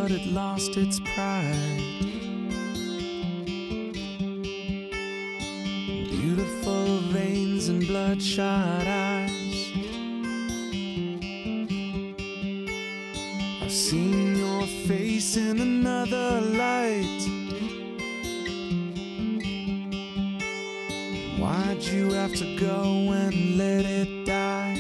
but it lost its pride. Beautiful veins and bloodshot eyes. I've seen your face in another light. Why'd you have to go and let it die?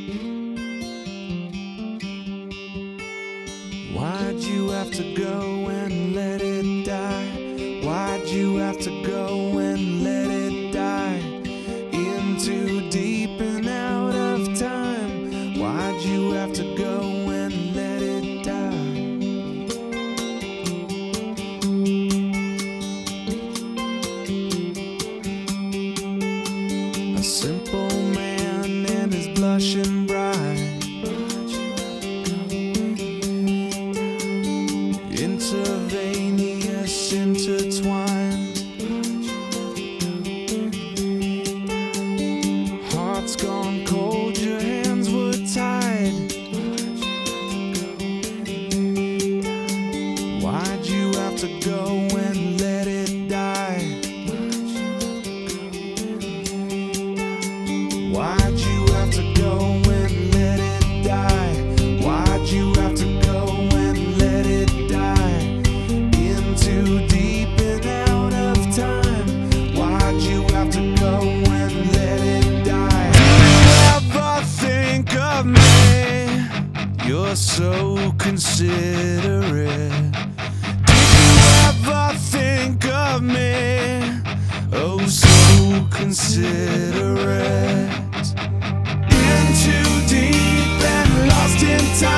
Why'd you have to go and let it die? Why'd you have to go and let it die? Into deep and out of time. Why'd you have to go and let it die? A simple man and his blushing bride. Intravenous, intertwined. Heart's gone cold, your hands were tied. Why'd you have to go and let it die? Why'd you have to go and let it die? Why'd you have to go and let it die? Into deep and out of time. Why'd you have to go and let it die? Do you ever think of me? You're so considerate. Did you ever think of me? Oh, so considerate. In too deep and lost in time.